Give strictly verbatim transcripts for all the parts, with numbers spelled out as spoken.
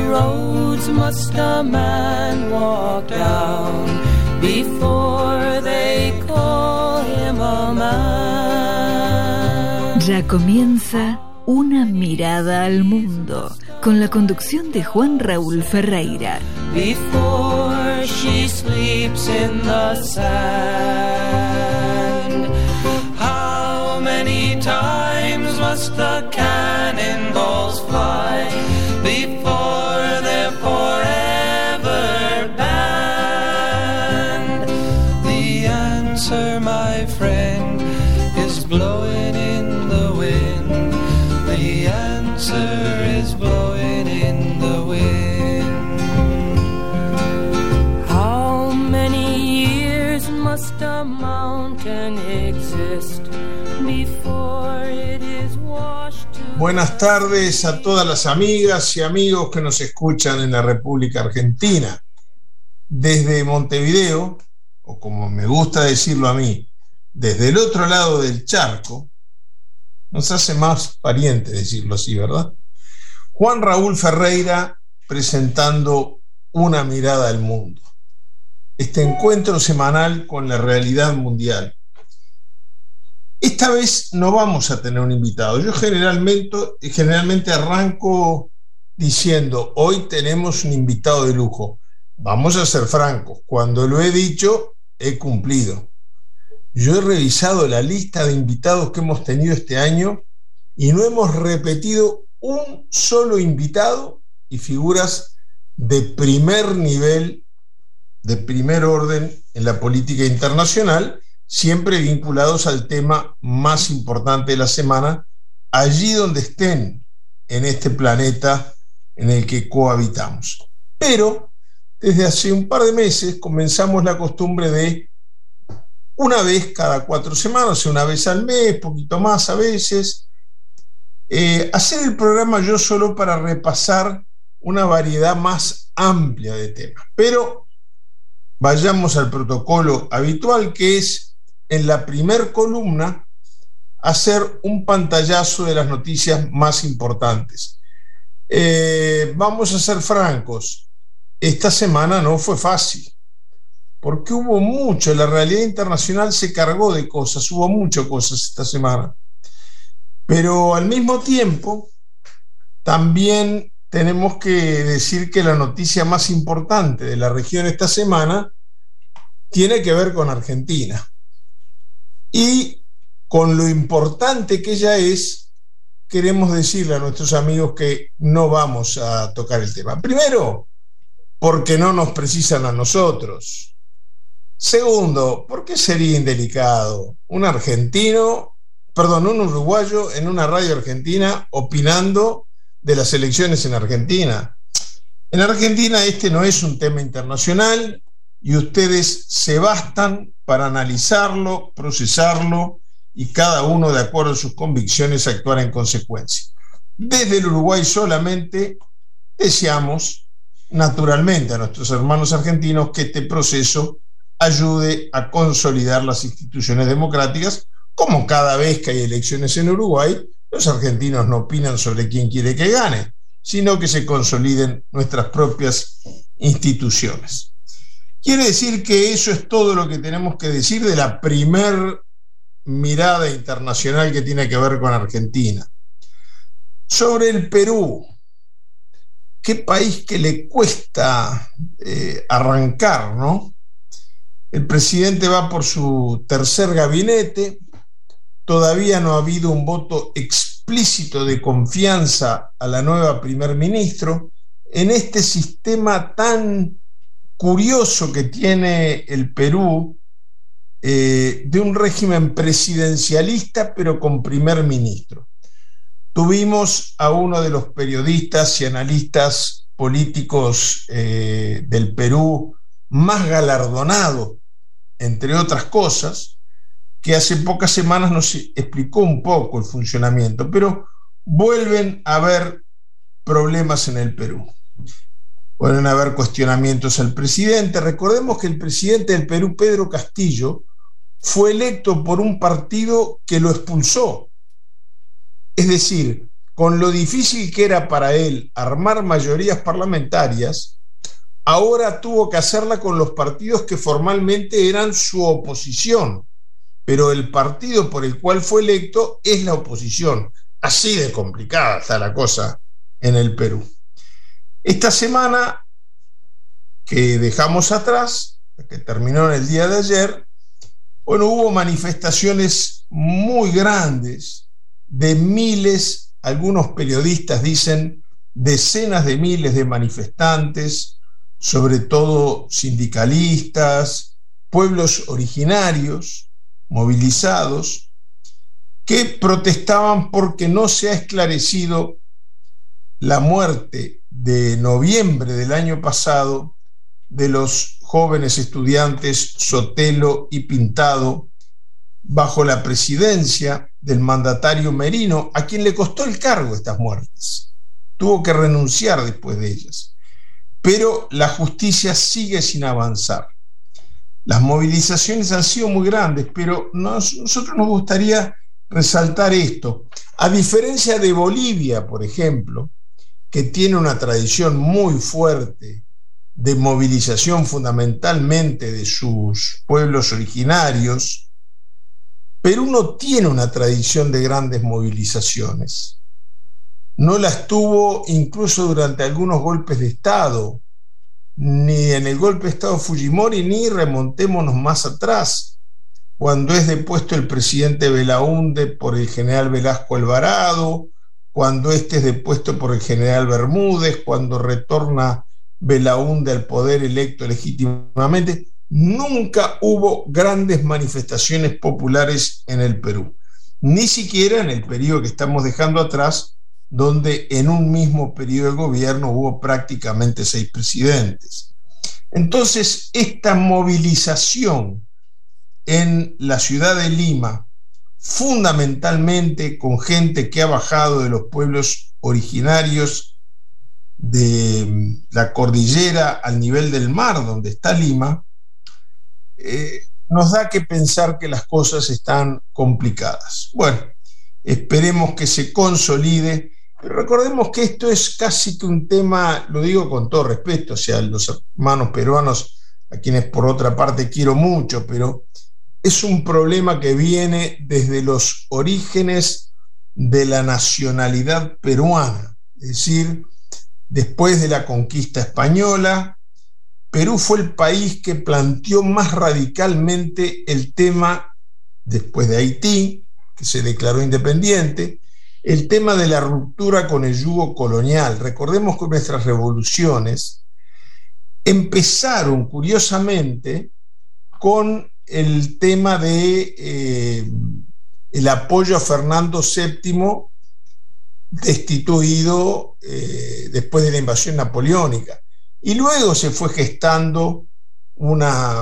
roads must a man walk down before they call him a man. Ya comienza Una mirada al mundo, con la conducción de Juan Raúl Ferreira. Before she sleeps in the sand, how many times must the cannonballs fly before they're forever banned? The answer, my friend, is blowing in the wind. The answer is blowing in the wind. How many years must a mountain exist before it is washed to... Buenas tardes a todas las amigas y amigos que nos escuchan en la República Argentina. Desde Montevideo, o como me gusta decirlo a mí, desde el otro lado del charco, nos hace más pariente decirlo así, ¿verdad? Juan Raúl Ferreira presentando Una mirada al mundo. Este encuentro semanal con la realidad mundial. Esta vez no vamos a tener un invitado. Yo generalmente, generalmente arranco diciendo, hoy tenemos un invitado de lujo. Vamos a ser francos, cuando lo he dicho, he cumplido. Yo he revisado la lista de invitados que hemos tenido este año y no hemos repetido un solo invitado y figuras de primer nivel, de primer orden en la política internacional, siempre vinculados al tema más importante de la semana, allí donde estén en este planeta en el que cohabitamos. Pero desde hace un par de meses comenzamos la costumbre de una vez cada cuatro semanas, una vez al mes, poquito más a veces, eh, hacer el programa yo solo para repasar una variedad más amplia de temas. Pero vayamos al protocolo habitual, que es en la primer columna hacer un pantallazo de las noticias más importantes. Eh, vamos a ser francos, esta semana no fue fácil, porque hubo mucho, la realidad internacional se cargó de cosas, hubo muchas cosas esta semana. Pero al mismo tiempo, también tenemos que decir que la noticia más importante de la región esta semana tiene que ver con Argentina. Y con lo importante que ella es, queremos decirle a nuestros amigos que no vamos a tocar el tema. Primero, porque no nos precisan a nosotros. Segundo, ¿por qué sería indelicado un argentino, perdón, un uruguayo en una radio argentina opinando de las elecciones en Argentina? En Argentina este no es un tema internacional y ustedes se bastan para analizarlo, procesarlo y cada uno de acuerdo a sus convicciones actuar en consecuencia. Desde el Uruguay solamente deseamos naturalmente a nuestros hermanos argentinos que este proceso ayude a consolidar las instituciones democráticas, como cada vez que hay elecciones en Uruguay, los argentinos no opinan sobre quién quiere que gane, sino que se consoliden nuestras propias instituciones. Quiere decir que eso es todo lo que tenemos que decir de la primer mirada internacional que tiene que ver con Argentina. Sobre el Perú, qué país que le cuesta eh, arrancar, ¿no? El presidente va por su tercer gabinete, todavía no ha habido un voto explícito de confianza a la nueva primer ministro en este sistema tan curioso que tiene el Perú, eh, de un régimen presidencialista pero con primer ministro. Tuvimos a uno de los periodistas y analistas políticos eh, del Perú más galardonado, entre otras cosas, que hace pocas semanas nos explicó un poco el funcionamiento, pero vuelven a haber problemas en el Perú. Vuelven a haber cuestionamientos al presidente. Recordemos que el presidente del Perú, Pedro Castillo, fue electo por un partido que lo expulsó. Es decir, con lo difícil que era para él armar mayorías parlamentarias, ahora tuvo que hacerla con los partidos que formalmente eran su oposición, pero el partido por el cual fue electo es la oposición. Así de complicada está la cosa en el Perú. Esta semana que dejamos atrás, que terminó en el día de ayer, bueno, hubo manifestaciones muy grandes de miles, algunos periodistas dicen decenas de miles de manifestantes, sobre todo sindicalistas, pueblos originarios, movilizados, que protestaban porque no se ha esclarecido la muerte de noviembre del año pasado de los jóvenes estudiantes Sotelo y Pintado bajo la presidencia del mandatario Merino, a quien le costó el cargo estas muertes. Tuvo que renunciar después de ellas. Pero la justicia sigue sin avanzar. Las movilizaciones han sido muy grandes, pero nos, nosotros nos gustaría resaltar esto. A diferencia de Bolivia, por ejemplo, que tiene una tradición muy fuerte de movilización fundamentalmente de sus pueblos originarios, Perú no tiene una tradición de grandes movilizaciones. No las tuvo incluso durante algunos golpes de Estado, ni en el golpe de Estado Fujimori, ni remontémonos más atrás, cuando es depuesto el presidente Belaúnde por el general Velasco Alvarado, cuando este es depuesto por el general Bermúdez, cuando retorna Belaúnde al poder electo legítimamente. Nunca hubo grandes manifestaciones populares en el Perú, ni siquiera en el periodo que estamos dejando atrás, donde en un mismo periodo de gobierno hubo prácticamente seis presidentes. Entonces, esta movilización en la ciudad de Lima, fundamentalmente con gente que ha bajado de los pueblos originarios de la cordillera al nivel del mar, donde está Lima, eh, nos da que pensar que las cosas están complicadas. Bueno, esperemos que se consolide, pero recordemos que esto es casi que un tema, lo digo con todo respeto, o sea, los hermanos peruanos, a quienes por otra parte quiero mucho, pero es un problema que viene desde los orígenes de la nacionalidad peruana, es decir, después de la conquista española, Perú fue el país que planteó más radicalmente el tema, después de Haití, que se declaró independiente, el tema de la ruptura con el yugo colonial. Recordemos que nuestras revoluciones empezaron, curiosamente, con el tema de eh, el apoyo a Fernando séptimo, destituido eh, después de la invasión napoleónica. Y luego se fue gestando una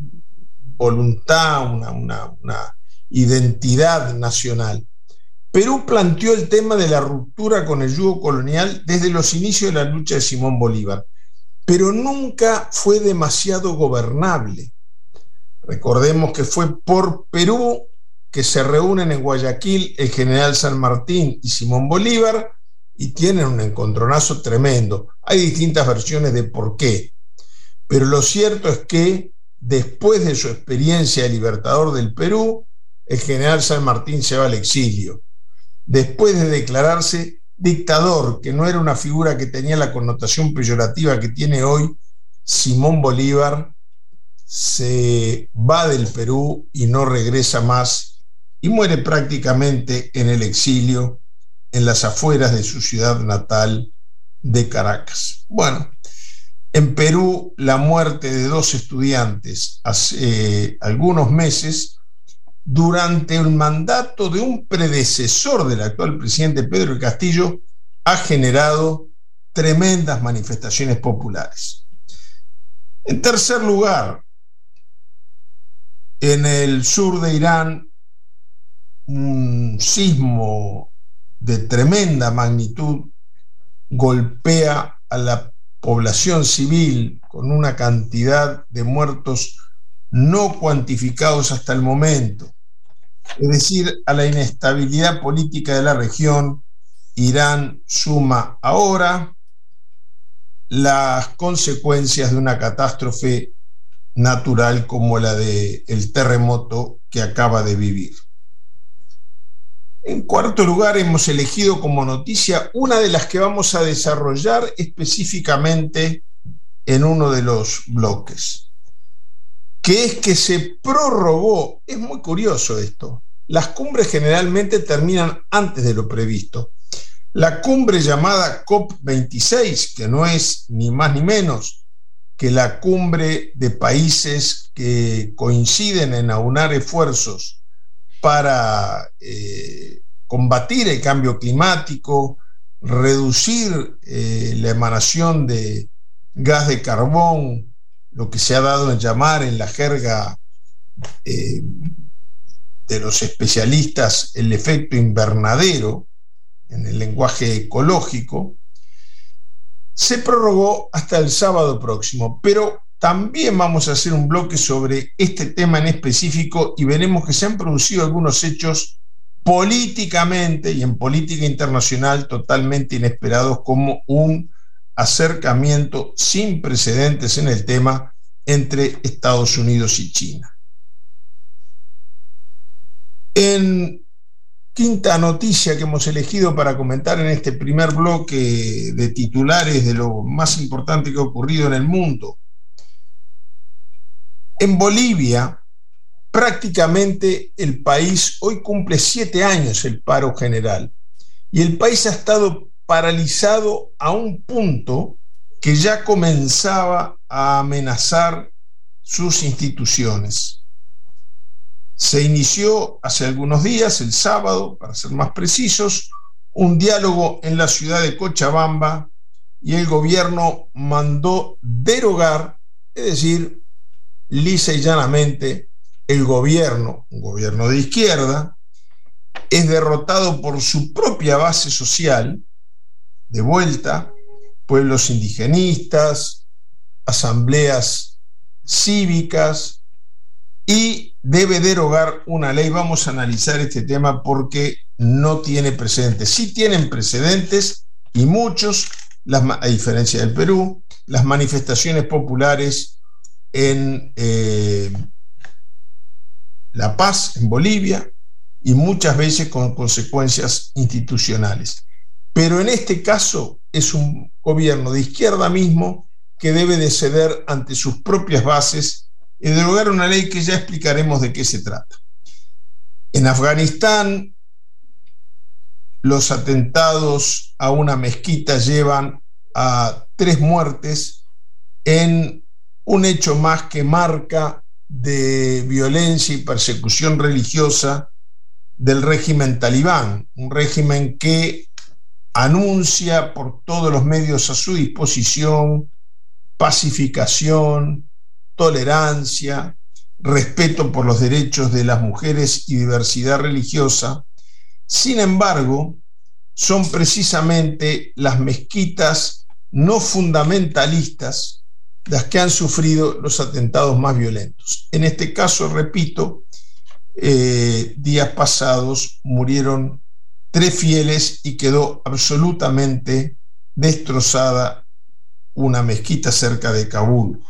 voluntad, una, una, una identidad nacional. Perú planteó el tema de la ruptura con el yugo colonial desde los inicios de la lucha de Simón Bolívar, pero nunca fue demasiado gobernable. Recordemos que fue por Perú que se reúnen en Guayaquil el general San Martín y Simón Bolívar y tienen un encontronazo tremendo. Hay distintas versiones de por qué, pero lo cierto es que después de su experiencia de libertador del Perú, el general San Martín se va al exilio. Después de declararse dictador, que no era una figura que tenía la connotación peyorativa que tiene hoy, Simón Bolívar se va del Perú y no regresa más y muere prácticamente en el exilio en las afueras de su ciudad natal de Caracas. Bueno, en Perú la muerte de dos estudiantes hace eh, algunos meses durante el mandato de un predecesor del actual presidente Pedro Castillo ha generado tremendas manifestaciones populares. En tercer lugar, en el sur de Irán, un sismo de tremenda magnitud golpea a la población civil con una cantidad de muertos no cuantificados hasta el momento, es decir, a la inestabilidad política de la región Irán suma ahora las consecuencias de una catástrofe natural como la del terremoto que acaba de vivir. En cuarto lugar, hemos elegido como noticia una de las que vamos a desarrollar específicamente en uno de los bloques, que es que se prorrogó. Es muy curioso esto. Las cumbres generalmente terminan antes de lo previsto. La cumbre llamada COP veintiséis, que no es ni más ni menos que la cumbre de países que coinciden en aunar esfuerzos para eh, combatir el cambio climático, reducir eh, la emanación de gas de carbón, lo que se ha dado en llamar en la jerga eh, de los especialistas el efecto invernadero, en el lenguaje ecológico, se prorrogó hasta el sábado próximo, pero también vamos a hacer un bloque sobre este tema en específico y veremos que se han producido algunos hechos políticamente y en política internacional totalmente inesperados, como un acercamiento sin precedentes en el tema entre Estados Unidos y China. En quinta noticia que hemos elegido para comentar en este primer bloque de titulares de lo más importante que ha ocurrido en el mundo. En Bolivia, prácticamente el país hoy cumple siete años el paro general y el país ha estado paralizado a un punto que ya comenzaba a amenazar sus instituciones. Se inició hace algunos días, el sábado, para ser más precisos, un diálogo en la ciudad de Cochabamba y el gobierno mandó derogar, es decir, lisa y llanamente, el gobierno, un gobierno de izquierda, es derrotado por su propia base social, de vuelta, pueblos indigenistas, asambleas cívicas, y debe derogar una ley. Vamos a analizar este tema porque no tiene precedentes. Sí tienen precedentes y muchos, las, a diferencia del Perú, las manifestaciones populares en eh, La Paz, en Bolivia, y muchas veces con consecuencias institucionales. Pero en este caso es un gobierno de izquierda mismo que debe de ceder ante sus propias bases y derogar una ley que ya explicaremos de qué se trata. En Afganistán, los atentados a una mezquita llevan a tres muertes en un hecho más que marca de violencia y persecución religiosa del régimen talibán, un régimen que anuncia por todos los medios a su disposición pacificación, tolerancia, respeto por los derechos de las mujeres y diversidad religiosa. Sin embargo, son precisamente las mezquitas no fundamentalistas las que han sufrido los atentados más violentos. En este caso, repito, eh, días pasados murieron tres fieles y quedó absolutamente destrozada una mezquita cerca de Kabul.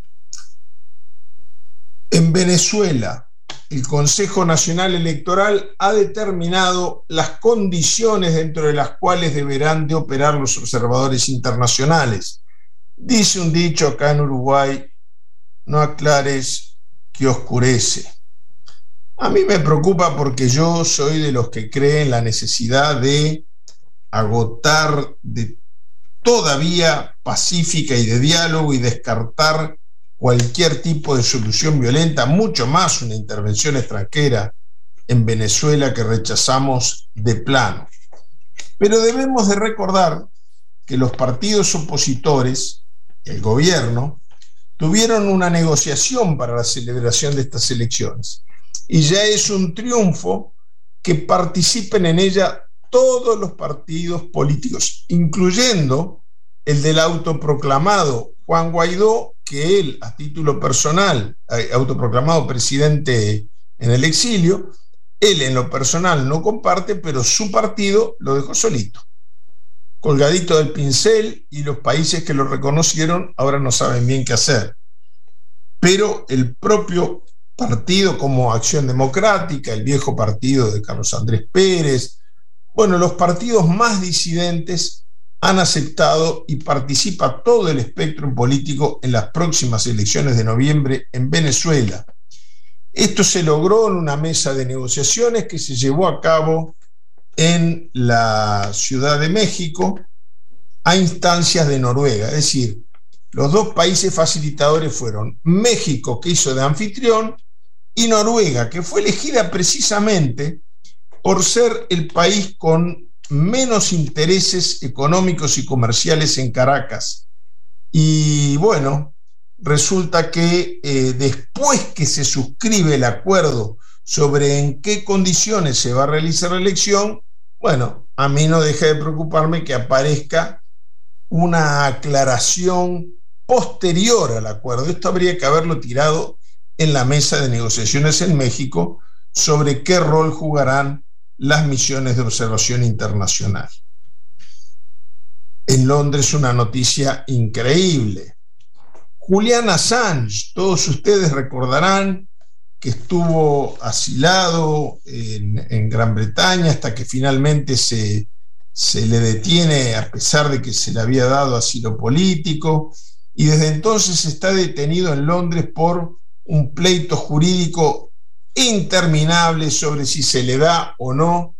En Venezuela, el Consejo Nacional Electoral ha determinado las condiciones dentro de las cuales deberán de operar los observadores internacionales. Dice un dicho acá en Uruguay: no aclares que oscurece. A mí me preocupa porque yo soy de los que creen la necesidad de agotar de toda vía pacífica y de diálogo y descartar cualquier tipo de solución violenta, mucho más una intervención extranjera en Venezuela que rechazamos de plano. Pero debemos de recordar que los partidos opositores, el gobierno, tuvieron una negociación para la celebración de estas elecciones y ya es un triunfo que participen en ella todos los partidos políticos, incluyendo el del autoproclamado Juan Guaidó, que él, a título personal, autoproclamado presidente en el exilio, él en lo personal no comparte, pero su partido lo dejó solito. colgadito del pincel, y los países que lo reconocieron ahora no saben bien qué hacer. Pero el propio partido como Acción Democrática, el viejo partido de Carlos Andrés Pérez, bueno, los partidos más disidentes han aceptado y participa todo el espectro político en las próximas elecciones de noviembre en Venezuela. Esto se logró en una mesa de negociaciones que se llevó a cabo en la Ciudad de México a instancias de Noruega. Es decir, los dos países facilitadores fueron México, que hizo de anfitrión, y Noruega, que fue elegida precisamente por ser el país con menos intereses económicos y comerciales en Caracas. Y bueno, resulta que eh, después que se suscribe el acuerdo sobre en qué condiciones se va a realizar la elección, bueno, a mí no deja de preocuparme que aparezca una aclaración posterior al acuerdo. Esto habría que haberlo tirado en la mesa de negociaciones en México sobre qué rol jugarán las misiones de observación internacional. En Londres, una noticia increíble. Julian Assange, todos ustedes recordarán que estuvo asilado en, en Gran Bretaña hasta que finalmente se, se le detiene, a pesar de que se le había dado asilo político, y desde entonces está detenido en Londres por un pleito jurídico interminable sobre si se le da o no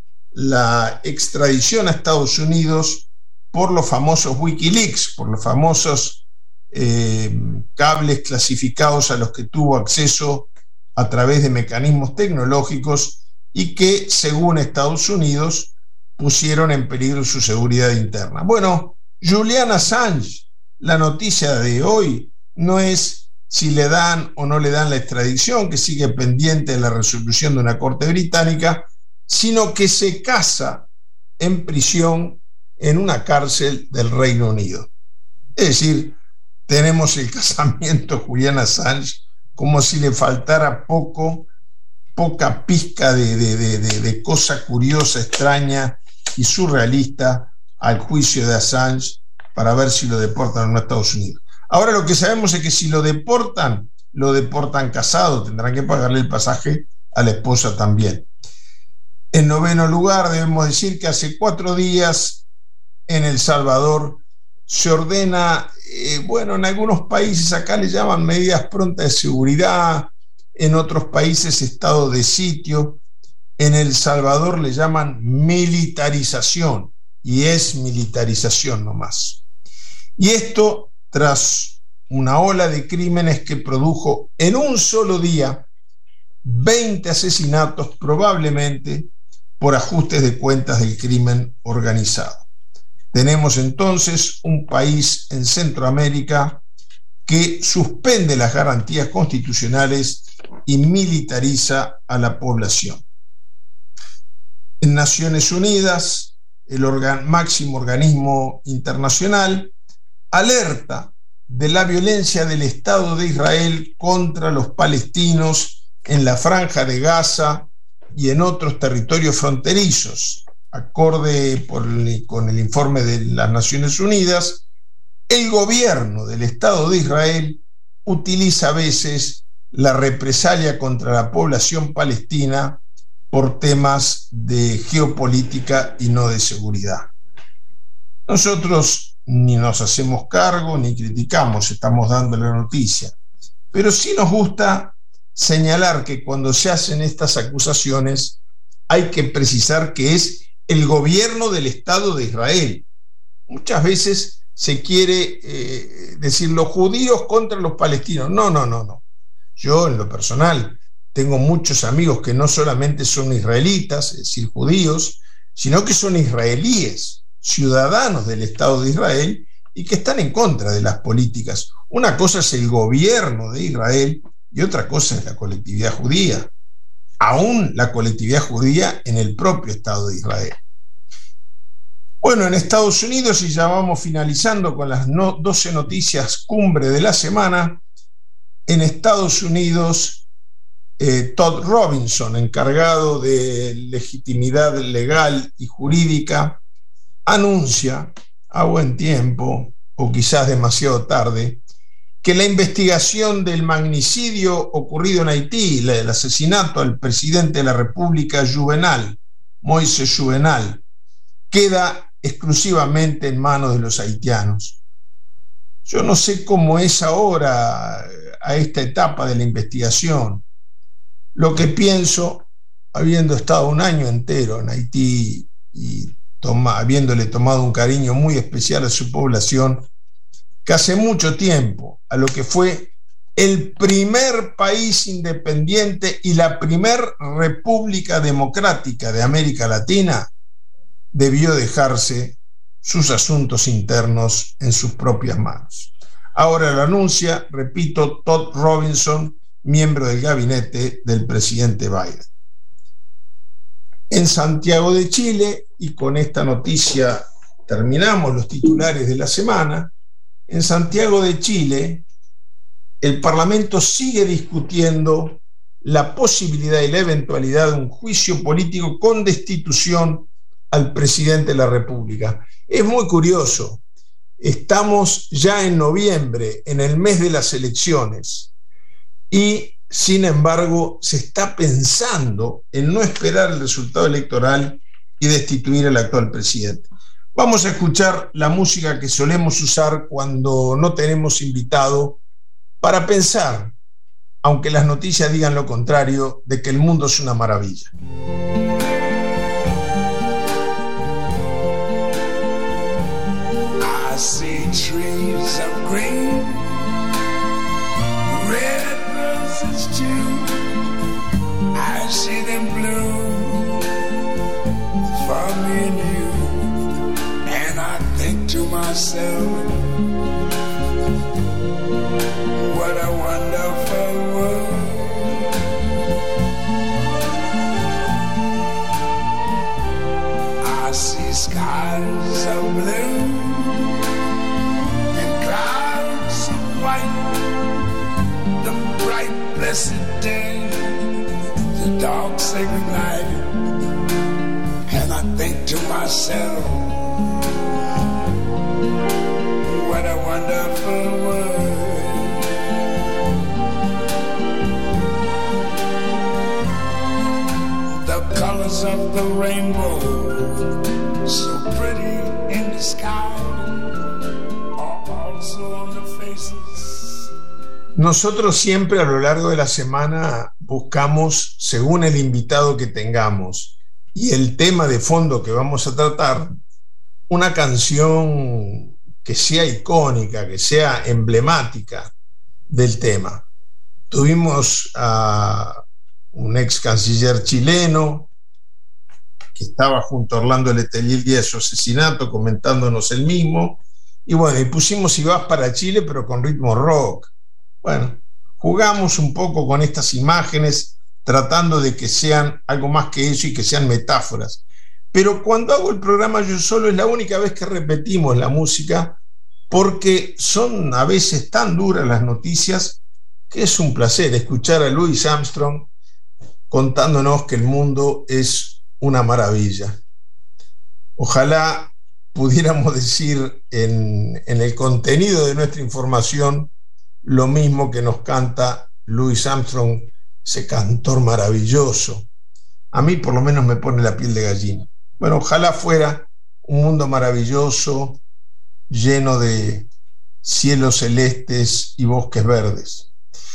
la extradición a Estados Unidos por los famosos Wikileaks, por los famosos eh, cables clasificados a los que tuvo acceso a través de mecanismos tecnológicos y que, según Estados Unidos, pusieron en peligro su seguridad interna. Bueno, Julian Assange, la noticia de hoy no es si le dan o no le dan la extradición, que sigue pendiente de la resolución de una corte británica, sino que se casa en prisión en una cárcel del Reino Unido. Es decir, tenemos el casamiento Julian Assange como si le faltara poco, poca pizca de, de, de, de, de cosa curiosa, extraña y surrealista al juicio de Assange para ver si lo deportan o no a Estados Unidos. Ahora lo que sabemos es que si lo deportan, lo deportan casado, tendrán que pagarle el pasaje a la esposa también. En noveno lugar, debemos decir que hace cuatro días en El Salvador se ordena, eh, bueno, en algunos países acá le llaman medidas prontas de seguridad, en otros países estado de sitio, en El Salvador le llaman militarización, y es militarización nomás. Y esto tras una ola de crímenes que produjo en un solo día veinte asesinatos, probablemente por ajustes de cuentas del crimen organizado. Tenemos entonces un país en Centroamérica que suspende las garantías constitucionales y militariza a la población. En Naciones Unidas, el organ- máximo organismo internacional, alerta de la violencia del Estado de Israel contra los palestinos en la Franja de Gaza y en otros territorios fronterizos. Acorde por el, con el informe de las Naciones Unidas, el gobierno del Estado de Israel utiliza a veces la represalia contra la población palestina por temas de geopolítica y no de seguridad. Nosotros ni nos hacemos cargo ni criticamos, estamos dando la noticia, pero sí nos gusta señalar que cuando se hacen estas acusaciones hay que precisar que es el gobierno del Estado de Israel. Muchas veces se quiere eh, decir los judíos contra los palestinos. No, no, no, no. Yo en lo personal tengo muchos amigos que no solamente son israelitas, es decir, judíos, sino que son israelíes, ciudadanos del Estado de Israel y que están en contra de las políticas. Una cosa es el gobierno de Israel y otra cosa es la colectividad judía. Aún la colectividad judía en el propio Estado de Israel. Bueno, en Estados Unidos, y ya vamos finalizando con las no, doce noticias cumbre de la semana, en Estados Unidos, eh, Todd Robinson, encargado de legitimidad legal y jurídica anuncia a buen tiempo, o quizás demasiado tarde, que la investigación del magnicidio ocurrido en Haití, el asesinato al presidente de la República, Juvenal, Moïse Juvenal, queda exclusivamente en manos de los haitianos. Yo no sé cómo es ahora, a esta etapa de la investigación. Lo que pienso, habiendo estado un año entero en Haití y toma, habiéndole tomado un cariño muy especial a su población, que hace mucho tiempo, a lo que fue el primer país independiente y la primer república democrática de América Latina, debió dejarse sus asuntos internos en sus propias manos. Ahora lo anuncia, repito, Todd Robinson, miembro del gabinete del presidente Biden. En Santiago de Chile, y con esta noticia terminamos los titulares de la semana, en Santiago de Chile, el Parlamento sigue discutiendo la posibilidad y la eventualidad de un juicio político con destitución al presidente de la República. Es muy curioso, estamos ya en noviembre, en el mes de las elecciones, y sin embargo se está pensando en no esperar el resultado electoral y destituir al actual presidente. Vamos a escuchar la música que solemos usar cuando no tenemos invitado para pensar, aunque las noticias digan lo contrario, de que el mundo es una maravilla. I see trees of green, red roses too. I see them bloom for me and you. And I think to myself, what a wonderful world. I see skies of blue and clouds of white, the bright blessed day, the dark sacred night. And I think to myself, what a wonderful world. The colors of the rainbow, so pretty in the sky, are also on the faces. Nosotros siempre a lo largo de la semana buscamos, según el invitado que tengamos y el tema de fondo que vamos a tratar, una canción que sea icónica, que sea emblemática del tema. Tuvimos a un ex canciller chileno que estaba junto a Orlando Letelier el día de su asesinato comentándonos el mismo, y bueno, y pusimos Si vas para Chile pero con ritmo rock. Bueno, jugamos un poco con estas imágenes tratando de que sean algo más que eso y que sean metáforas. Pero cuando hago el programa yo solo es la única vez que repetimos la música, porque son a veces tan duras las noticias que es un placer escuchar a Louis Armstrong contándonos que el mundo es una maravilla. Ojalá pudiéramos decir en, en el contenido de nuestra información lo mismo que nos canta Louis Armstrong, ese cantor maravilloso. A mí por lo menos me pone la piel de gallina. Bueno, ojalá fuera un mundo maravilloso, lleno de cielos celestes y bosques verdes.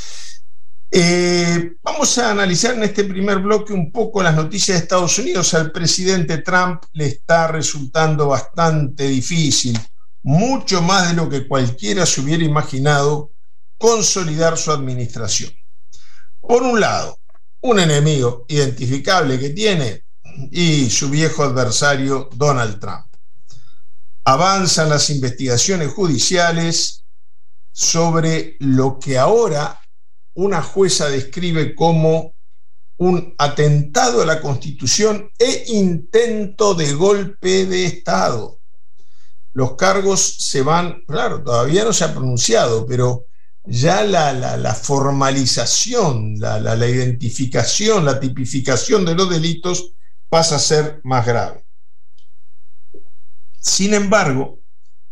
Eh, vamos a analizar en este primer bloque un poco las noticias de Estados Unidos. Al presidente Trump le está resultando bastante difícil, mucho más de lo que cualquiera se hubiera imaginado, consolidar su administración. Por un lado, un enemigo identificable que tiene y su viejo adversario Donald Trump. Avanzan las investigaciones judiciales sobre lo que ahora una jueza describe como un atentado a la Constitución e intento de golpe de Estado. Los cargos se van, claro, todavía no se ha pronunciado, pero ya la, la, la formalización, la, la, la identificación, la tipificación de los delitos pasa a ser más grave. Sin embargo,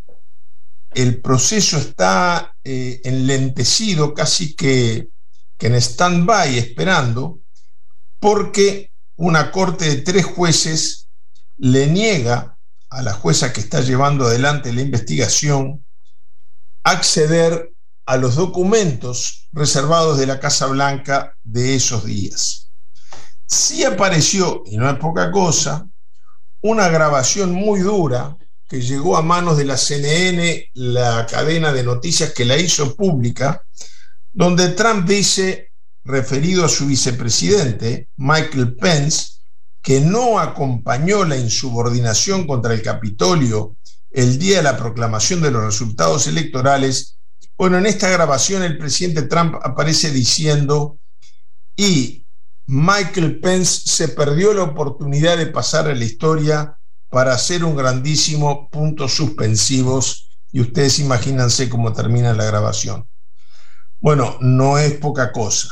el proceso está eh, enlentecido, casi que, que en stand-by, esperando, porque una corte de tres jueces le niega a la jueza que está llevando adelante la investigación acceder a los documentos reservados de la Casa Blanca de esos días. Sí apareció, y no es poca cosa, una grabación muy dura que llegó a manos de la C N N, la cadena de noticias que la hizo pública, donde Trump dice, referido a su vicepresidente, Michael Pence, que no acompañó la insubordinación contra el Capitolio el día de la proclamación de los resultados electorales. Bueno, en esta grabación el presidente Trump aparece diciendo, y Michael Pence se perdió la oportunidad de pasar a la historia para hacer un grandísimo puntos suspensivos, y ustedes imagínense cómo termina la grabación. Bueno, no es poca cosa.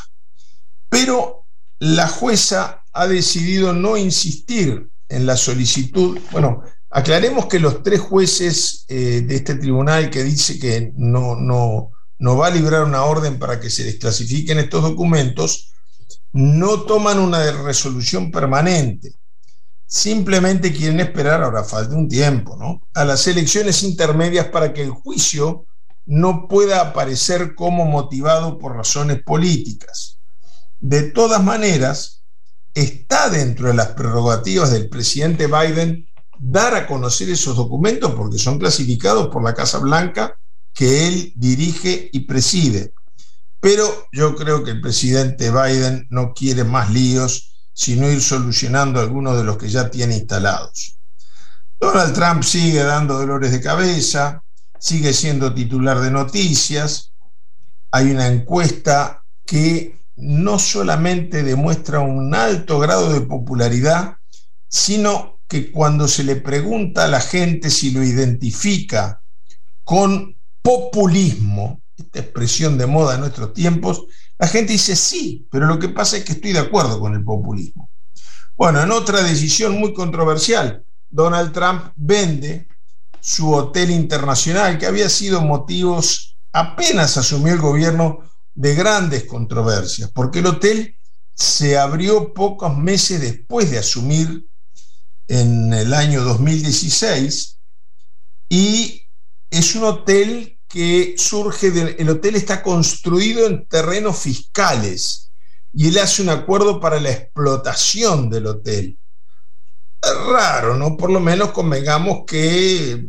Pero la jueza ha decidido no insistir en la solicitud. Bueno, aclaremos que los tres jueces eh, de este tribunal que dice que no, no, no va a librar una orden para que se desclasifiquen estos documentos, no toman una resolución permanente. Simplemente quieren esperar, ahora falta un tiempo, ¿no?, a las elecciones intermedias para que el juicio no pueda aparecer como motivado por razones políticas. De todas maneras, está dentro de las prerrogativas del presidente Biden dar a conocer esos documentos porque son clasificados por la Casa Blanca que él dirige y preside. Pero yo creo que el presidente Biden no quiere más líos, sino ir solucionando algunos de los que ya tiene instalados. Donald Trump sigue dando dolores de cabeza, sigue siendo titular de noticias. Hay una encuesta que no solamente demuestra un alto grado de popularidad, sino que cuando se le pregunta a la gente si lo identifica con populismo, esta expresión de moda en nuestros tiempos, la gente dice sí, pero lo que pasa es que estoy de acuerdo con el populismo. Bueno, en otra decisión muy controversial, Donald Trump vende su hotel internacional, que había sido motivos, apenas asumió el gobierno, de grandes controversias, porque el hotel se abrió pocos meses después de asumir en el año dos mil dieciséis, y es un hotel que surge de, el hotel está construido en terrenos fiscales y él hace un acuerdo para la explotación del hotel. Es raro, ¿no? Por lo menos convengamos que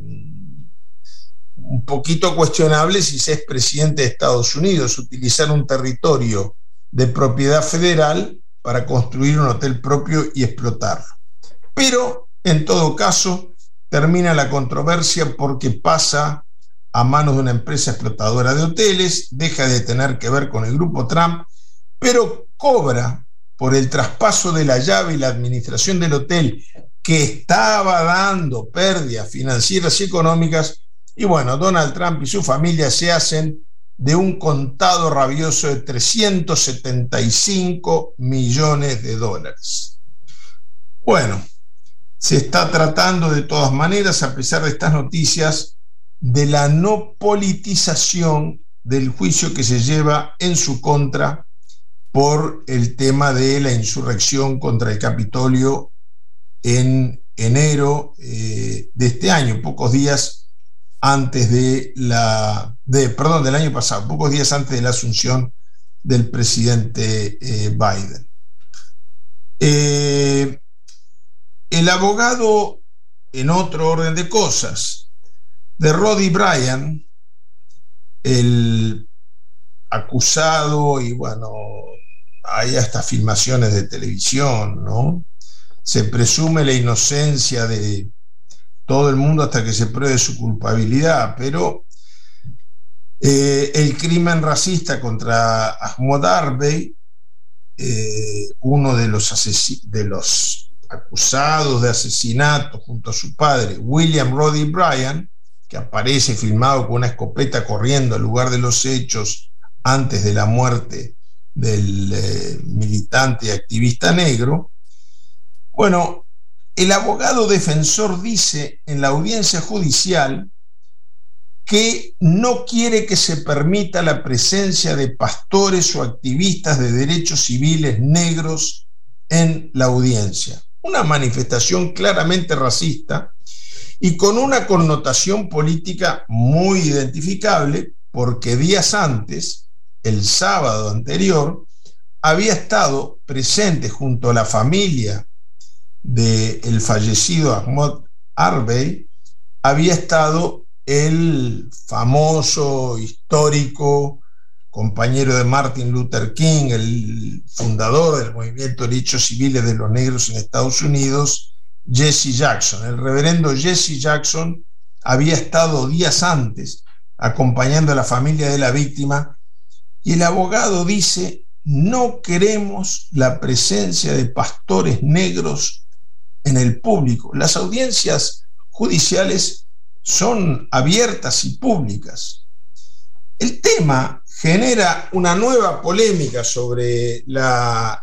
un poquito cuestionable si se es presidente de Estados Unidos, utilizar un territorio de propiedad federal para construir un hotel propio y explotarlo. Pero, en todo caso, termina la controversia porque pasa a manos de una empresa explotadora de hoteles, deja de tener que ver con el grupo Trump, pero cobra por el traspaso de la llave y la administración del hotel que estaba dando pérdidas financieras y económicas. Y bueno, Donald Trump y su familia se hacen de un contado rabioso de trescientos setenta y cinco millones de dólares. Bueno, se está tratando de todas maneras, a pesar de estas noticias, de la no politización del juicio que se lleva en su contra por el tema de la insurrección contra el Capitolio en enero eh, de este año, pocos días antes de la, de, perdón, del año pasado, pocos días antes de la asunción del presidente eh, Biden. Eh, el abogado, en otro orden de cosas, de Rudy Bryant, el acusado, y bueno, hay hasta filmaciones de televisión, ¿no? Se presume la inocencia de todo el mundo hasta que se pruebe su culpabilidad, pero eh, el crimen racista contra Ahmaud Arbery, eh, uno de los, asesin- de los acusados de asesinato junto a su padre, William Rudy Bryant, que aparece filmado con una escopeta corriendo al lugar de los hechos antes de la muerte del eh, militante y activista negro. Bueno, el abogado defensor dice en la audiencia judicial que no quiere que se permita la presencia de pastores o activistas de derechos civiles negros en la audiencia. Una manifestación claramente racista y con una connotación política muy identificable, porque días antes, el sábado anterior, había estado presente junto a la familia del fallecido Ahmaud Arbery, había estado el famoso, histórico compañero de Martin Luther King, el fundador del movimiento de derechos civiles de los negros en Estados Unidos, Jesse Jackson. El reverendo Jesse Jackson había estado días antes acompañando a la familia de la víctima y el abogado dice: no queremos la presencia de pastores negros en el público. Las audiencias judiciales son abiertas y públicas. El tema genera una nueva polémica sobre la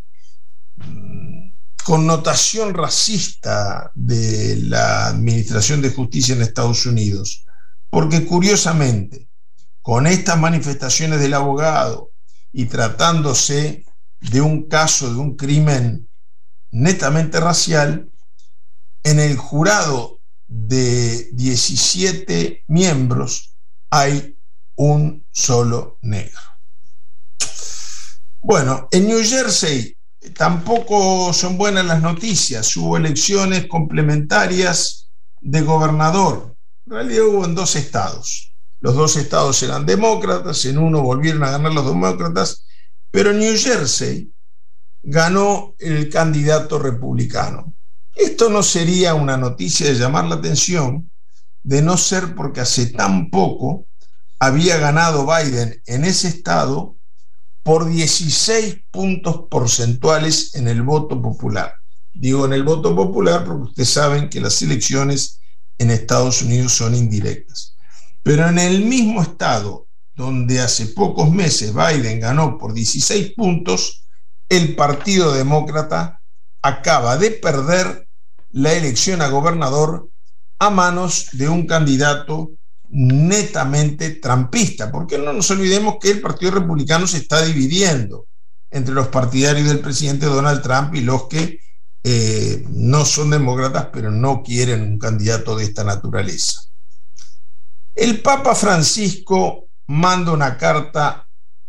connotación racista de la Administración de Justicia en Estados Unidos, porque curiosamente, con estas manifestaciones del abogado y tratándose de un caso de un crimen netamente racial, en el jurado de diecisiete miembros hay un solo negro. Bueno, en New Jersey tampoco son buenas las noticias. Hubo elecciones complementarias de gobernador. En realidad hubo en dos estados. Los dos estados eran demócratas, en uno volvieron a ganar los demócratas, pero en New Jersey ganó el candidato republicano. Esto no sería una noticia de llamar la atención, de no ser porque hace tan poco había ganado Biden en ese estado por dieciséis puntos porcentuales en el voto popular. Digo en el voto popular porque ustedes saben que las elecciones en Estados Unidos son indirectas. Pero en el mismo estado donde hace pocos meses Biden ganó por dieciséis puntos, el Partido Demócrata acaba de perder la elección a gobernador a manos de un candidato netamente trampista, porque no nos olvidemos que el Partido Republicano se está dividiendo entre los partidarios del presidente Donald Trump y los que eh, no son demócratas pero no quieren un candidato de esta naturaleza. El Papa Francisco manda una carta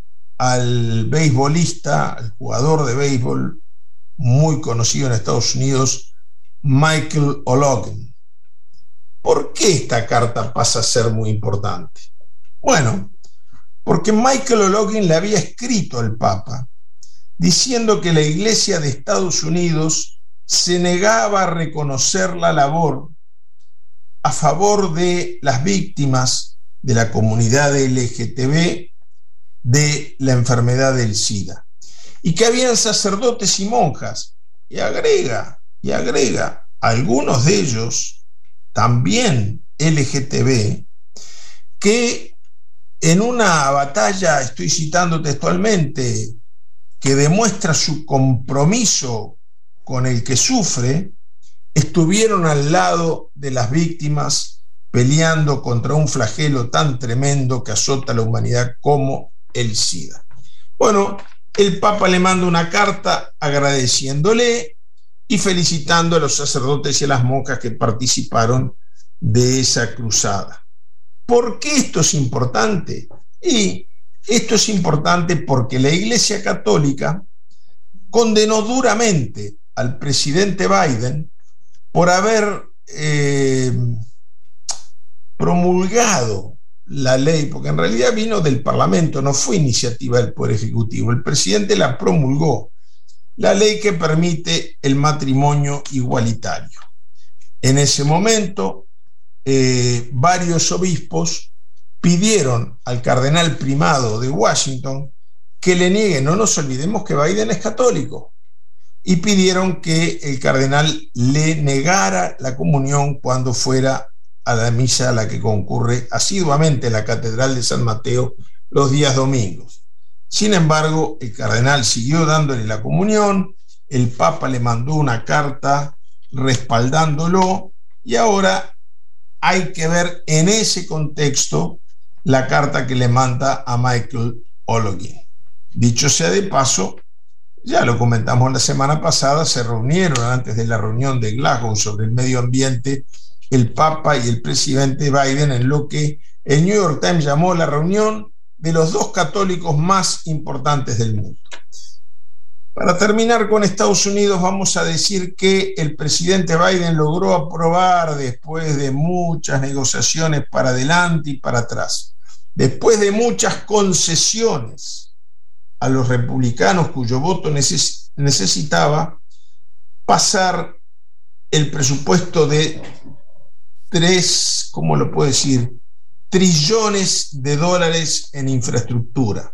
al beisbolista, al jugador de béisbol muy conocido en Estados Unidos, Michael O'Loughlin. ¿Por qué esta carta pasa a ser muy importante? Bueno, porque Michael O'Loughlin le había escrito al Papa diciendo que la Iglesia de Estados Unidos se negaba a reconocer la labor a favor de las víctimas de la comunidad L G B T de la enfermedad del SIDA, y que habían sacerdotes y monjas, y agrega, y agrega, algunos de ellos también L G B T, que en una batalla, estoy citando textualmente, que demuestra su compromiso con el que sufre, estuvieron al lado de las víctimas peleando contra un flagelo tan tremendo que azota a la humanidad como el SIDA. Bueno, el Papa le manda una carta agradeciéndole y felicitando a los sacerdotes y a las monjas que participaron de esa cruzada. ¿Por qué esto es importante? Y esto es importante porque la Iglesia Católica condenó duramente al presidente Biden por haber eh, promulgado la ley, porque en realidad vino del Parlamento, no fue iniciativa del Poder Ejecutivo. El presidente la promulgó, la ley que permite el matrimonio igualitario. En ese momento, eh, varios obispos pidieron al cardenal primado de Washington que le niegue, no nos olvidemos que Biden es católico, y pidieron que el cardenal le negara la comunión cuando fuera a la misa a la que concurre asiduamente en la Catedral de San Mateo los días domingos. Sin embargo, el cardenal siguió dándole la comunión, el Papa le mandó una carta respaldándolo, y ahora hay que ver en ese contexto la carta que le manda a Michael O'Loughlin. Dicho sea de paso, ya lo comentamos la semana pasada, se reunieron antes de la reunión de Glasgow sobre el medio ambiente el Papa y el presidente Biden en lo que el New York Times llamó la reunión de los dos católicos más importantes del mundo. Para terminar con Estados Unidos, vamos a decir que el presidente Biden logró aprobar, después de muchas negociaciones para adelante y para atrás, después de muchas concesiones a los republicanos cuyo voto neces- necesitaba, pasar el presupuesto de tres, ¿cómo lo puedo decir?, trillones de dólares en infraestructura.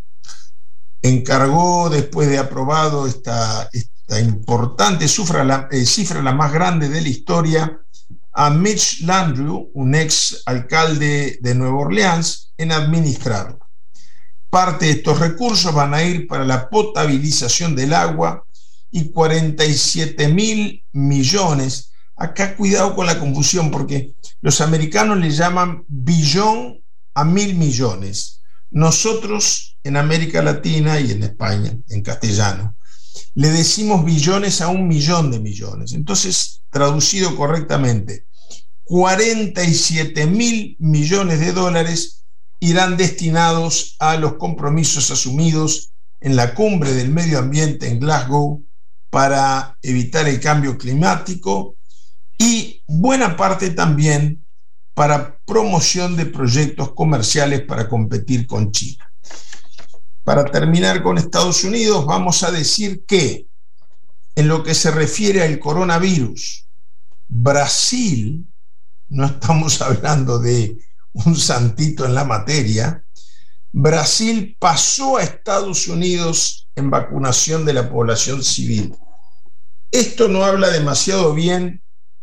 Encargó, después de aprobado esta, esta importante cifra la, eh, cifra, la más grande de la historia, a Mitch Landrieu, un ex alcalde de Nueva Orleans, en administrarlo. Parte de estos recursos van a ir para la potabilización del agua y cuarenta y siete mil millones. Acá cuidado con la confusión, porque los americanos le llaman billón a mil millones. Nosotros en América Latina y en España, en castellano, le decimos billones a un millón de millones. Entonces, traducido correctamente, cuarenta y siete mil millones de dólares irán destinados a los compromisos asumidos en la cumbre del medio ambiente en Glasgow para evitar el cambio climático, y buena parte también para promoción de proyectos comerciales para competir con China. Para terminar con Estados Unidos, vamos a decir que en lo que se refiere al coronavirus, Brasil, no estamos hablando de un santito en la materia, Brasil pasó a Estados Unidos en vacunación de la población civil. Esto no habla demasiado bien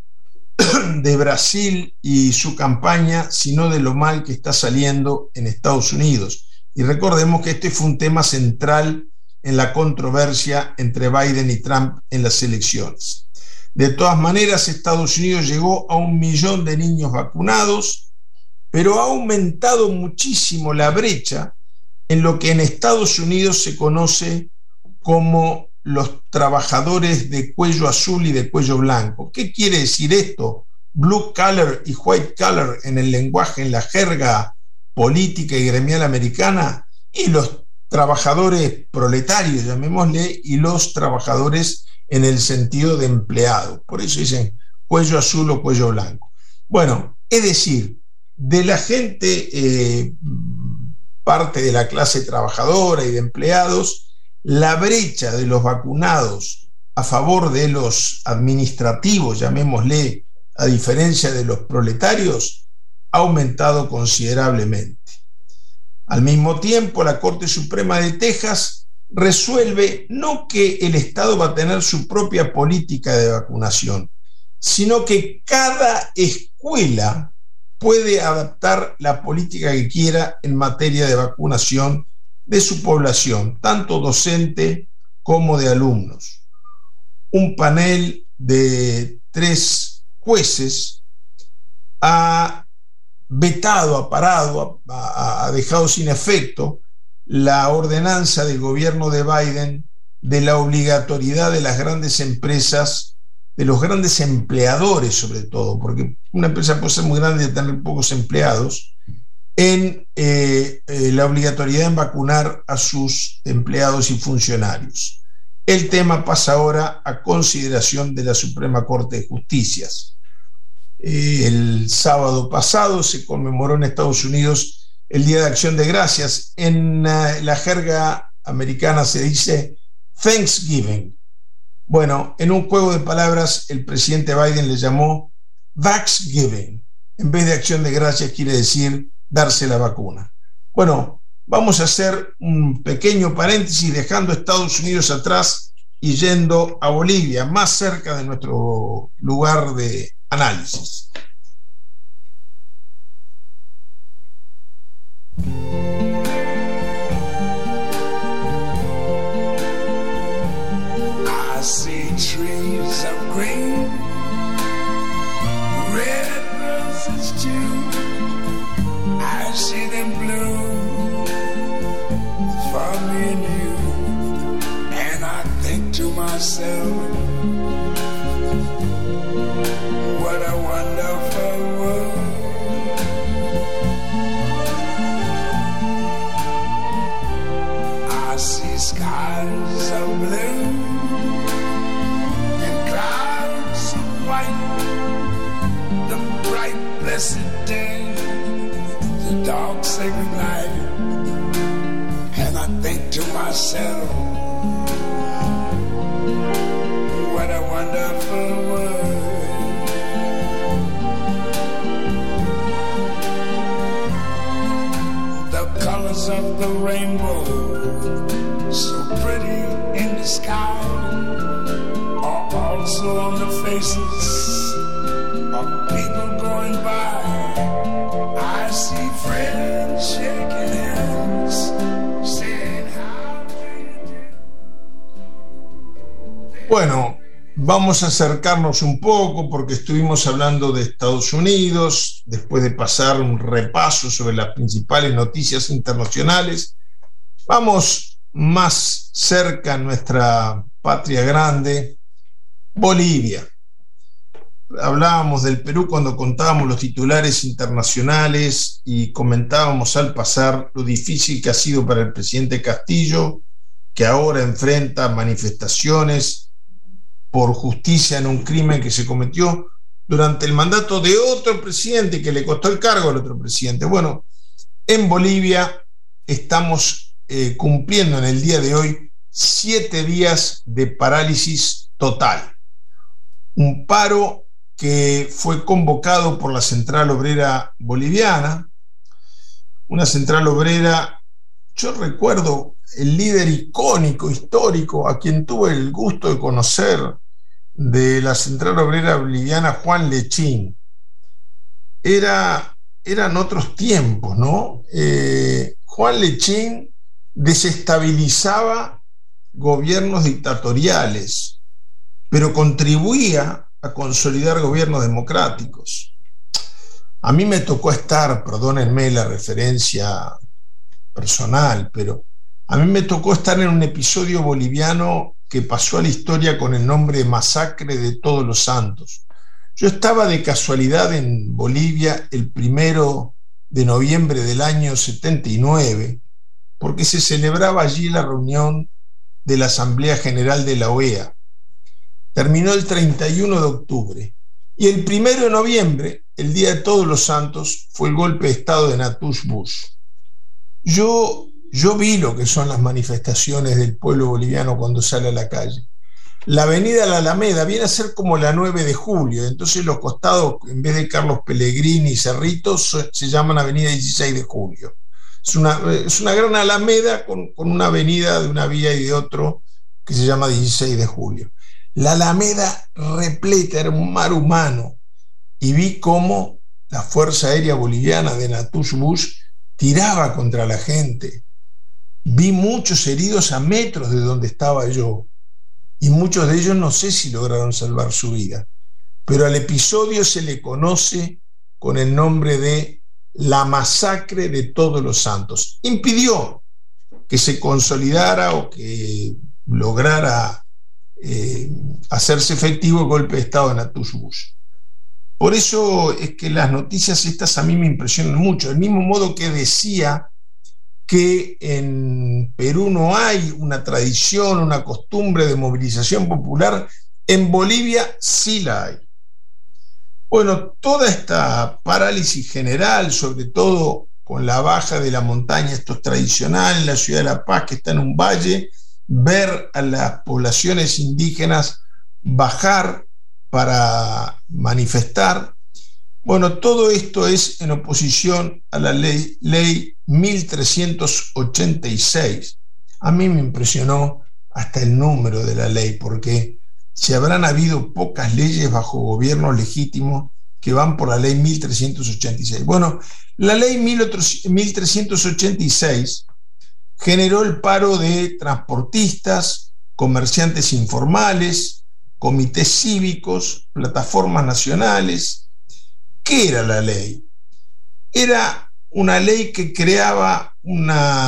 de Brasil y su campaña, sino de lo mal que está saliendo en Estados Unidos. Y recordemos que este fue un tema central en la controversia entre Biden y Trump en las elecciones. De todas maneras, Estados Unidos llegó a un millón de niños vacunados, pero ha aumentado muchísimo la brecha en lo que en Estados Unidos se conoce como los trabajadores de cuello azul y de cuello blanco. ¿Qué quiere decir esto? Blue collar y white collar en el lenguaje, en la jerga política y gremial americana, y los trabajadores proletarios, llamémosle, y los trabajadores en el sentido de empleado. Por eso dicen cuello azul o cuello blanco. Bueno, es decir, de la gente, eh, parte de la clase trabajadora y de empleados, la brecha de los vacunados a favor de los administrativos, llamémosle, a diferencia de los proletarios, ha aumentado considerablemente. Al mismo tiempo, la Corte Suprema de Texas resuelve no que el Estado va a tener su propia política de vacunación, sino que cada escuela puede adaptar la política que quiera en materia de vacunación de su población, tanto docente como de alumnos. Un panel de tres jueces ha vetado, ha parado, ha, ha dejado sin efecto la ordenanza del gobierno de Biden de la obligatoriedad de las grandes empresas, de los grandes empleadores sobre todo, porque una empresa puede ser muy grande y tener pocos empleados, en eh, eh, la obligatoriedad en vacunar a sus empleados y funcionarios. El tema pasa ahora a consideración de la Suprema Corte de Justicia. Eh, el sábado pasado se conmemoró en Estados Unidos el Día de Acción de Gracias. En uh, la jerga americana se dice Thanksgiving. Bueno, en un juego de palabras, el presidente Biden le llamó Vaxgiving. En vez de Acción de Gracias quiere decir darse la vacuna. Bueno, vamos a hacer un pequeño paréntesis dejando a Estados Unidos atrás y yendo a Bolivia, más cerca de nuestro lugar de análisis. I see trees of green, see them bloom for me and you, and I think to myself, what a wonderful world. I see skies of blue and clouds of white, the bright blessed day, the dark sacred night, and I think to myself, what a wonderful world. The colors of the rainbow, so pretty in the sky, are also on the faces of people going by. I see friends shaking hands, saying how do you do. Bueno, vamos a acercarnos un poco porque estuvimos hablando de Estados Unidos, después de pasar un repaso sobre las principales noticias internacionales. Vamos más cerca a nuestra patria grande, Bolivia. Hablábamos del Perú cuando contábamos los titulares internacionales y comentábamos al pasar lo difícil que ha sido para el presidente Castillo, que ahora enfrenta manifestaciones por justicia en un crimen que se cometió durante el mandato de otro presidente que le costó el cargo al otro presidente. Bueno, en Bolivia estamos eh, cumpliendo en el día de hoy siete días de parálisis total. Un paro que fue convocado por la Central Obrera Boliviana, una Central Obrera, yo recuerdo el líder icónico, histórico, a quien tuve el gusto de conocer de la Central Obrera Boliviana, Juan Lechín. Era, eran otros tiempos, ¿no? Eh, Juan Lechín desestabilizaba gobiernos dictatoriales, pero contribuía a consolidar gobiernos democráticos. A mí me tocó estar, perdónenme la referencia personal, pero a mí me tocó estar en un episodio boliviano que pasó a la historia con el nombre de Masacre de Todos los Santos. Yo estaba de casualidad en Bolivia el primero de noviembre del año setenta y nueve, porque se celebraba allí la reunión de la Asamblea General de la O E A. Terminó el treinta y uno de octubre, y el primero de noviembre, el Día de Todos los Santos, fue el golpe de Estado de Natush Bush. Yo, yo vi lo que son las manifestaciones del pueblo boliviano cuando sale a la calle. La avenida La Alameda viene a ser como la nueve de julio, entonces los costados, en vez de Carlos Pellegrini y Cerritos, se llaman avenida dieciséis de julio. Es una, es una gran alameda con, con una avenida de una vía y de otro que se llama dieciséis de julio. La Alameda repleta, era un mar humano, y vi cómo la Fuerza Aérea Boliviana de Natush Bush tiraba contra la gente. Vi muchos heridos a metros de donde estaba yo, y muchos de ellos no sé si lograron salvar su vida, pero al episodio se le conoce con el nombre de la Masacre de Todos los Santos. Impidió que se consolidara o que lograra eh, hacerse efectivo el golpe de Estado de Natush Bush. Por eso es que las noticias estas a mí me impresionan mucho, del mismo modo que decía que en Perú no hay una tradición, una costumbre de movilización popular, en Bolivia sí la hay. Bueno, toda esta parálisis general, sobre todo con la baja de la montaña, esto es tradicional, en la ciudad de La Paz, que está en un valle, ver a las poblaciones indígenas bajar para manifestar. Bueno, todo esto es en oposición a la ley, ley mil trescientos ochenta y seis. A mí me impresionó hasta el número de la ley, porque si habrán habido pocas leyes bajo gobierno legítimo que van por la ley mil trescientos ochenta y seis. Bueno, la ley mil trescientos ochenta y seis generó el paro de transportistas, comerciantes informales, comités cívicos, plataformas nacionales. ¿Qué era la ley? Era una ley que creaba un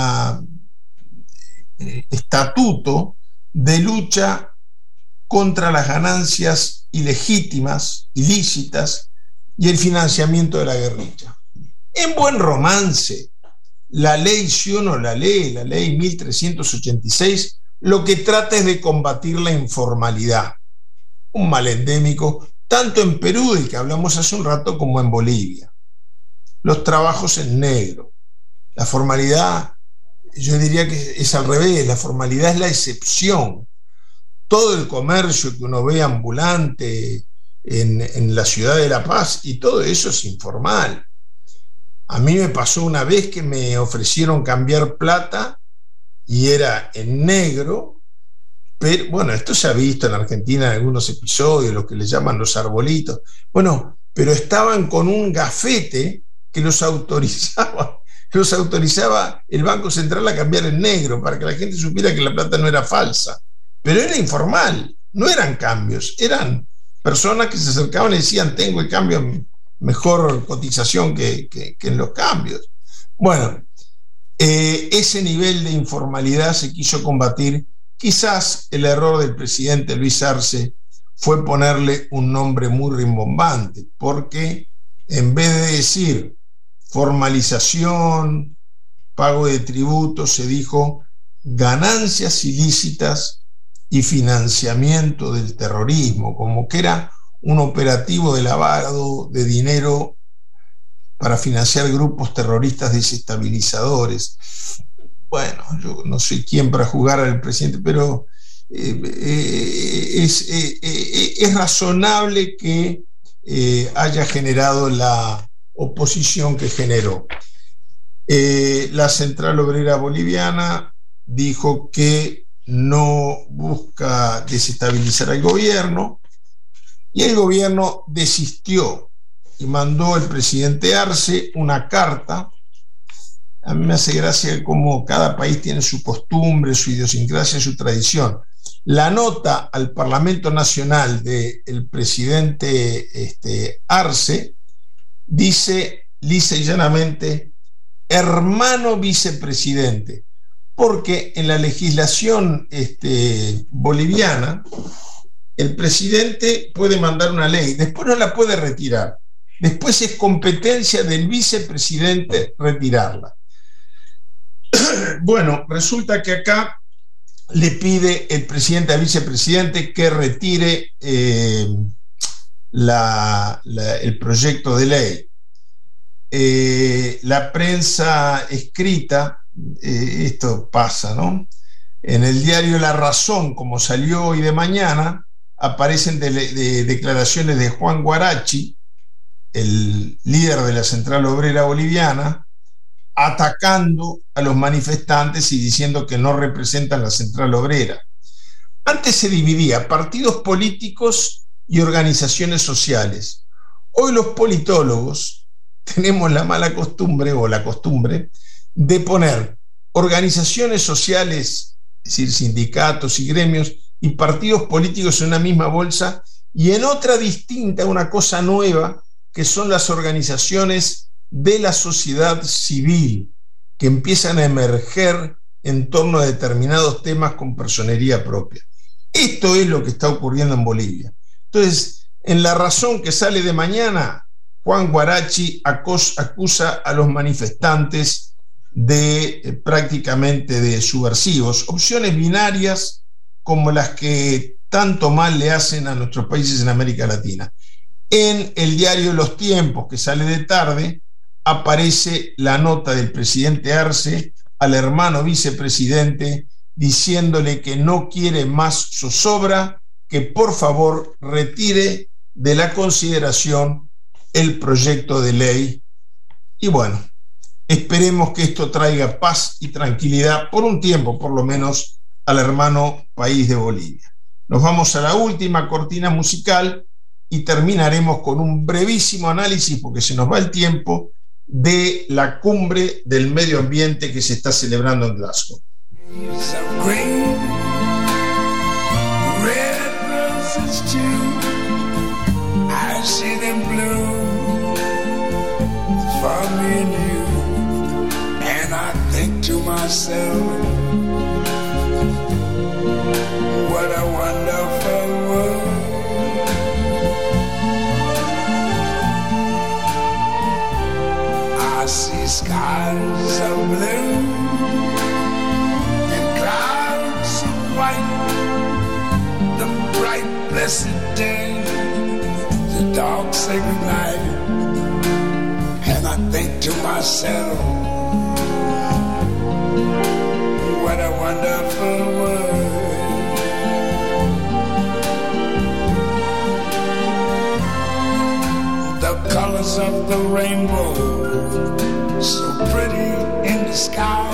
eh, estatuto de lucha contra las ganancias ilegítimas, ilícitas y el financiamiento de la guerrilla. En buen romance, la ley, si uno la lee, la ley mil trescientos ochenta y seis, lo que trata es de combatir la informalidad, un mal endémico tanto en Perú, del que hablamos hace un rato, como en Bolivia. Los trabajos en negro. La formalidad, yo diría que es al revés, la formalidad es la excepción. Todo el comercio que uno ve ambulante en, en la ciudad de La Paz, y todo eso es informal. A mí me pasó una vez que me ofrecieron cambiar plata y era en negro, pero bueno, esto se ha visto en Argentina en algunos episodios, lo que le llaman los arbolitos. Bueno, pero estaban con un gafete que los autorizaba, los autorizaba el Banco Central a cambiar en negro para que la gente supiera que la plata no era falsa. Pero era informal, no eran cambios, eran personas que se acercaban y decían: tengo el cambio, mejor cotización que, que, que en los cambios. Bueno, eh, ese nivel de informalidad se quiso combatir. Quizás el error del presidente Luis Arce fue ponerle un nombre muy rimbombante, porque en vez de decir formalización, pago de tributos, se dijo ganancias ilícitas y financiamiento del terrorismo, como que era un operativo de lavado de dinero para financiar grupos terroristas desestabilizadores. Bueno, yo no soy quien para juzgar al presidente, pero eh, eh, es, eh, eh, es razonable que eh, haya generado la oposición que generó. Eh, la Central Obrera Boliviana dijo que no busca desestabilizar al gobierno, y el gobierno desistió y mandó al presidente Arce una carta. A mí me hace gracia cómo cada país tiene su costumbre, su idiosincrasia, su tradición. La nota al Parlamento Nacional del presidente este, Arce dice lisa y llanamente: hermano vicepresidente, porque en la legislación este, boliviana el presidente puede mandar una ley, después no la puede retirar, después es competencia del vicepresidente retirarla. Bueno, resulta que acá le pide el presidente al vicepresidente que retire eh, la, la, el proyecto de ley. Eh, la prensa escrita, eh, esto pasa, ¿no? En el diario La Razón, como salió hoy de mañana, aparecen de, de declaraciones de Juan Guarachi, el líder de la Central Obrera Boliviana, atacando a los manifestantes y diciendo que no representan la Central Obrera. Antes se dividía partidos políticos y organizaciones sociales. Hoy los politólogos tenemos la mala costumbre o la costumbre de poner organizaciones sociales, es decir, sindicatos y gremios, y partidos políticos en una misma bolsa, y en otra distinta, una cosa nueva, que son las organizaciones de la sociedad civil, que empiezan a emerger en torno a determinados temas con personería propia. Esto es lo que está ocurriendo en Bolivia. Entonces, en La Razón, que sale de mañana, Juan Guarachi acusa a los manifestantes de eh, prácticamente de subversivos, opciones binarias como las que tanto mal le hacen a nuestros países en América Latina. En el diario Los Tiempos, que sale de tarde, aparece la nota del presidente Arce al hermano vicepresidente diciéndole que no quiere más zozobra, que por favor retire de la consideración el proyecto de ley. Y bueno, esperemos que esto traiga paz y tranquilidad por un tiempo, por lo menos, al hermano país de Bolivia. Nos vamos a la última cortina musical y terminaremos con un brevísimo análisis, porque se nos va el tiempo, de la cumbre del medio ambiente que se está celebrando en Glasgow. Green, red roses too. I see them bloom for me and you. myself, what a wonderful world. I see skies of blue and clouds of white, the bright blessed day, the dark sacred night. And I think to myself, what a wonderful world. The colors of the rainbow, so pretty in the sky,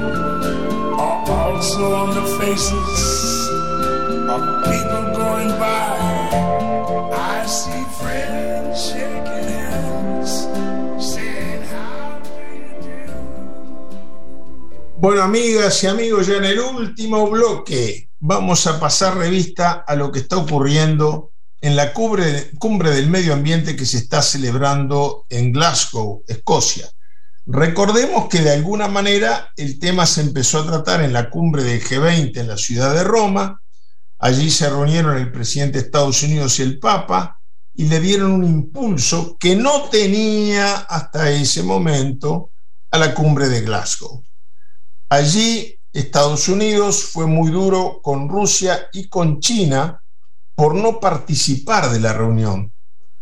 are also on the faces of people going by. I see friends shaking hands, saying how do you do. Bueno, amigas y amigos, ya en el último bloque vamos a pasar revista a lo que está ocurriendo en la cumbre, cumbre del medio ambiente que se está celebrando en Glasgow, Escocia. Recordemos que de alguna manera el tema se empezó a tratar en la cumbre del G veinte en la ciudad de Roma. Allí se reunieron el presidente de Estados Unidos y el Papa y le dieron un impulso que no tenía hasta ese momento a la cumbre de Glasgow. Allí Estados Unidos fue muy duro con Rusia y con China por no participar de la reunión.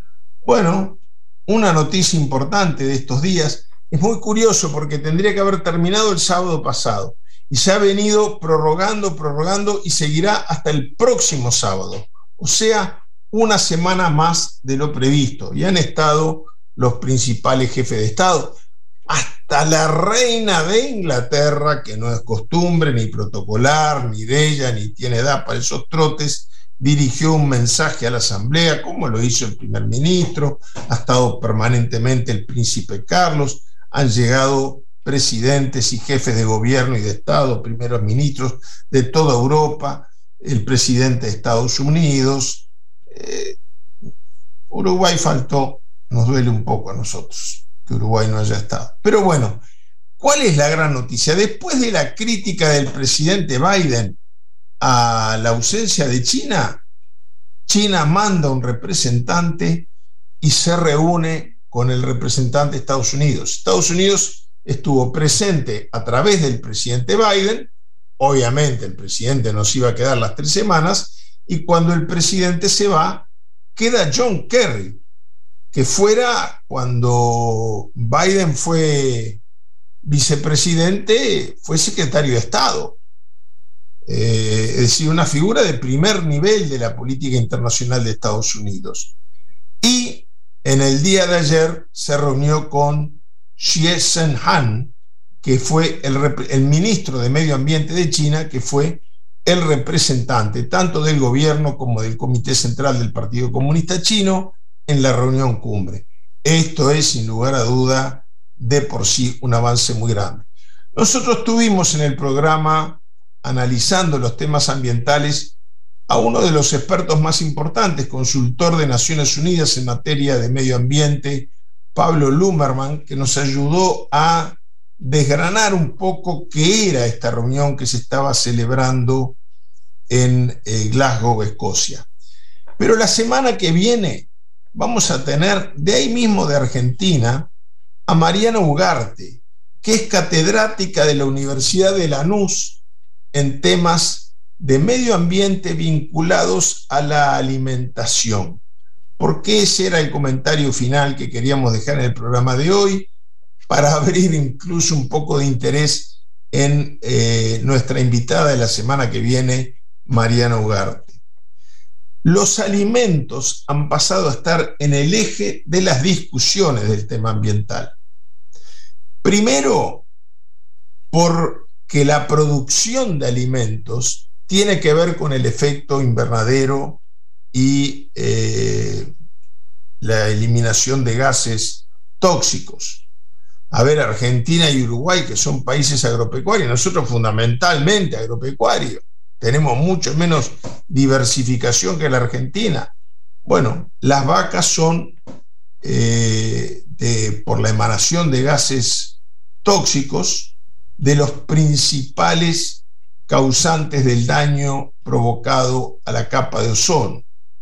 Bueno, una noticia importante de estos días, es muy curioso porque tendría que haber terminado el sábado pasado y se ha venido prorrogando, prorrogando y seguirá hasta el próximo sábado, o sea, una semana más de lo previsto. Y han estado los principales jefes de Estado, hasta la reina de Inglaterra, que no es costumbre ni protocolar, ni de ella, ni tiene edad para esos trotes, dirigió un mensaje a la Asamblea, como lo hizo el primer ministro, ha estado permanentemente el príncipe Carlos, han llegado presidentes y jefes de gobierno y de Estado, primeros ministros de toda Europa, el presidente de Estados Unidos. Eh, Uruguay faltó, nos duele un poco a nosotros que Uruguay no haya estado. Pero bueno, ¿cuál es la gran noticia? Después de la crítica del presidente Biden a la ausencia de China, China manda un representante y se reúne con el representante de Estados Unidos. Estados Unidos estuvo presente a través del presidente Biden, obviamente el presidente nos iba a quedar las tres semanas, y cuando el presidente se va, queda John Kerry, que fuera cuando Biden fue vicepresidente, fue secretario de Estado. Eh, es decir, una figura de primer nivel de la política internacional de Estados Unidos. Y en el día de ayer se reunió con Xie Zhenhan, que fue el, el ministro de Medio Ambiente de China, que fue el representante tanto del gobierno como del Comité Central del Partido Comunista Chino en la reunión cumbre. Esto es, sin lugar a duda, de por sí un avance muy grande. Nosotros tuvimos en el programa, analizando los temas ambientales, a uno de los expertos más importantes, consultor de Naciones Unidas en materia de medio ambiente, Pablo Lumberman, que nos ayudó a desgranar un poco qué era esta reunión que se estaba celebrando en eh, Glasgow, Escocia. Pero la semana que viene vamos a tener de ahí mismo de Argentina a Mariana Ugarte, que es catedrática de la Universidad de Lanús en temas de medio ambiente vinculados a la alimentación. Porque ese era el comentario final que queríamos dejar en el programa de hoy, para abrir incluso un poco de interés en eh, nuestra invitada de la semana que viene, Mariana Ugarte. Los alimentos han pasado a estar en el eje de las discusiones del tema ambiental. Primero, porque la producción de alimentos tiene que ver con el efecto invernadero y eh, la eliminación de gases tóxicos. A ver, Argentina y Uruguay, que son países agropecuarios, nosotros fundamentalmente agropecuarios, tenemos mucho menos diversificación que la Argentina. Bueno, las vacas son, eh, de, por la emanación de gases tóxicos, de los principales causantes del daño provocado a la capa de ozono.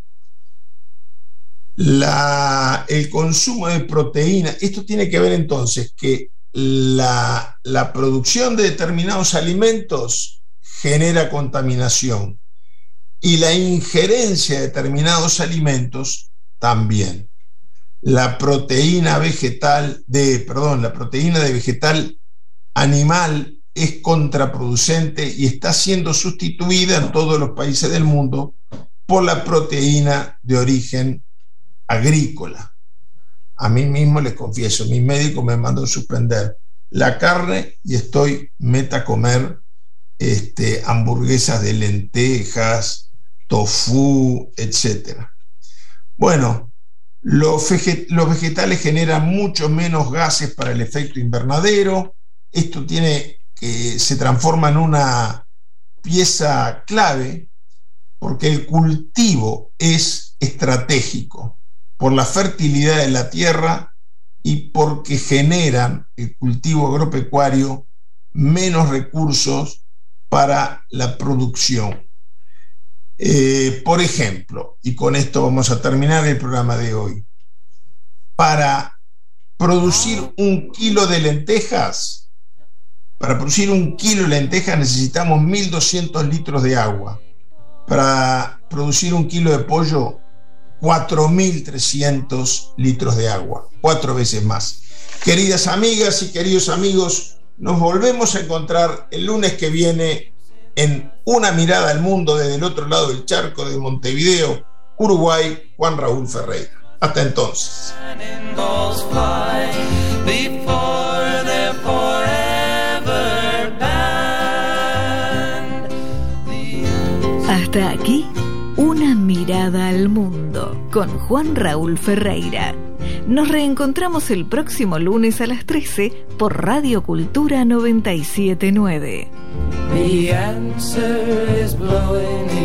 La, el consumo de proteína, esto tiene que ver entonces que la, la producción de determinados alimentos genera contaminación y la injerencia de determinados alimentos también. La proteína vegetal de, perdón, la proteína de vegetal animal es contraproducente y está siendo sustituida en todos los países del mundo por la proteína de origen agrícola. A mí mismo les confieso, mi médico me mandó suspender la carne y estoy meta a comer este, hamburguesas de lentejas, tofu, etcétera. Bueno, los, veget- los vegetales generan mucho menos gases para el efecto invernadero. Esto tiene que se transforma en una pieza clave porque el cultivo es estratégico por la fertilidad de la tierra y porque generan el cultivo agropecuario menos recursos para la producción. Eh, por ejemplo, y con esto vamos a terminar el programa de hoy, para producir un kilo de lentejas, para producir un kilo de lentejas necesitamos mil doscientos litros de agua. Para producir un kilo de pollo, cuatro mil trescientos litros de agua, cuatro veces más. Queridas amigas y queridos amigos, nos volvemos a encontrar el lunes que viene en Una Mirada al Mundo desde el otro lado del charco de Montevideo, Uruguay, Juan Raúl Ferreira. Hasta entonces. Hasta aquí, Una Mirada al Mundo con Juan Raúl Ferreira. Nos reencontramos el próximo lunes a las trece por Radio Cultura noventa y siete punto nueve. The answer is blowing